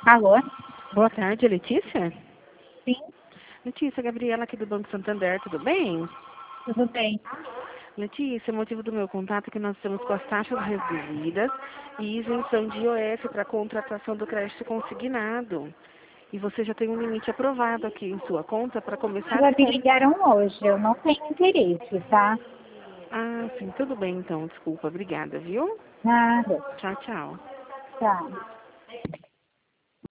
Alô? Boa tarde, Letícia? Sim, Letícia, Gabriela aqui do Banco Santander, tudo bem? tudo bem. Letícia, o motivo do meu contato é que nós estamos com as taxas reduzidas e isenção de IOF para contratação do crédito consignado. E você já tem um limite aprovado aqui em sua conta para começar Já as me férias. ligaram hoje, eu não tenho interesse, tá? Ah, sim, tudo bem então, desculpa, obrigada, viu? Nada. Tchau, tchau. Tá.